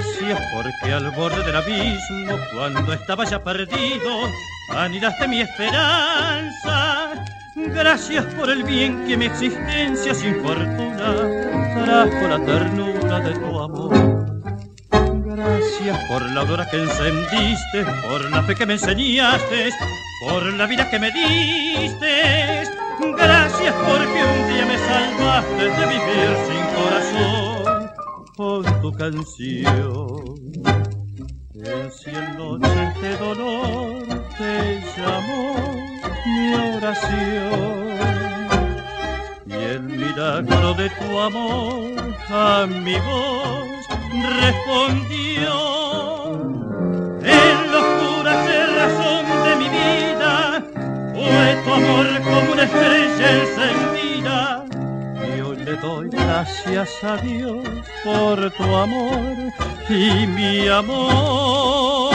Gracias porque al borde del abismo, cuando estaba ya perdido, anidaste mi esperanza. Gracias por el bien que mi existencia sin fortuna trajo la ternura de tu amor. Gracias por la aurora que encendiste, por la fe que me enseñaste, por la vida que me diste. Gracias porque un día me salvaste de vivir sin corazón con tu canción. En 100 noches de dolor te llamó mi oración, y el milagro de tu amor a mi voz respondió. En la oscura cerrazón de mi vida fue tu amor como una estrella encendida, y hoy le doy gracias a Dios por tu amor y mi amor.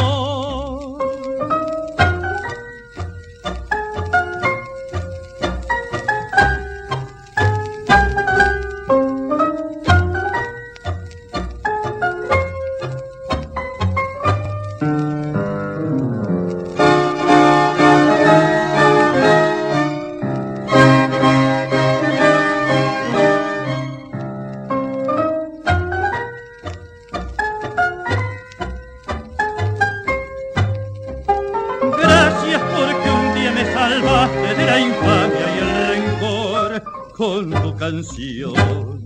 Salvaste de la infamia y el rencor con tu canción.